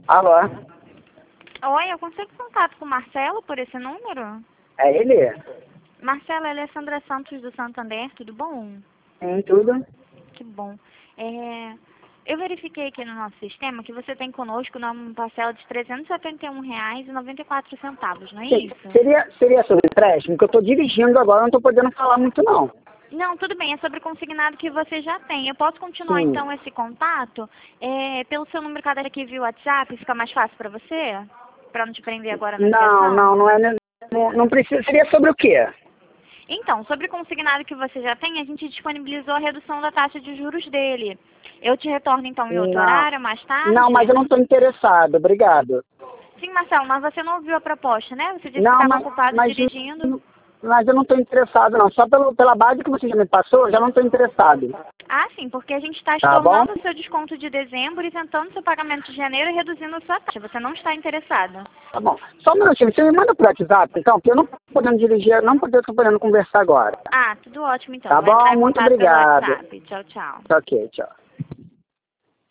Alô? Oi, eu consigo contato com o Marcelo por esse número? É ele? Marcelo, ele é Sandra Santos do Santander, tudo bom? Tudo? Que bom. Eu verifiquei aqui no nosso sistema que você tem conosco uma parcela de R$ 371,94, não é Sim. isso? Seria sobre empréstimo? Que eu estou dirigindo agora, não estou podendo falar muito não. Não, tudo bem, é sobre consignado que você já tem. Eu posso continuar Sim. então esse contato? Pelo seu número cadastro aqui via WhatsApp, fica mais fácil para você? Para não te prender agora na ligação? Não é. Não precisa. Seria sobre o quê? Então, sobre o consignado que você já tem, a gente disponibilizou a redução da taxa de juros dele. Eu te retorno então em outro horário, mais tarde? Não, mas eu não estou interessado, obrigado. Sim, Marcelo, mas você não ouviu a proposta, né? Você disse Não, que estava ocupado mas dirigindo. Mas eu não estou interessado não. Só pela base que você já me passou, eu já não estou interessado. Ah, sim, porque a gente está Tá bom? estornando o seu desconto de dezembro e tentando seu pagamento de janeiro e reduzindo a sua taxa. Você não está interessado. Tá bom. Só um minutinho, você me manda por WhatsApp, então, porque eu não estou podendo dirigir, não estou podendo conversar agora. Ah, tudo ótimo então. Tá Vou entrar bom, em muito contato pelo obrigado. WhatsApp. Tchau, tchau. Ok, tchau.